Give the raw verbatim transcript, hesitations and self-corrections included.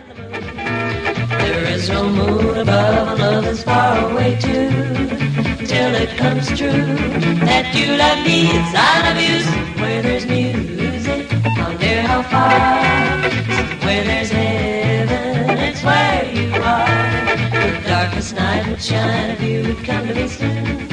There is no moon above, and love is far away too. Till it comes true that you love me, it's I love you. Where there's music, wonder how far. Where there's heaven, it's where you are. The darkest night would shine if you would come to me soon.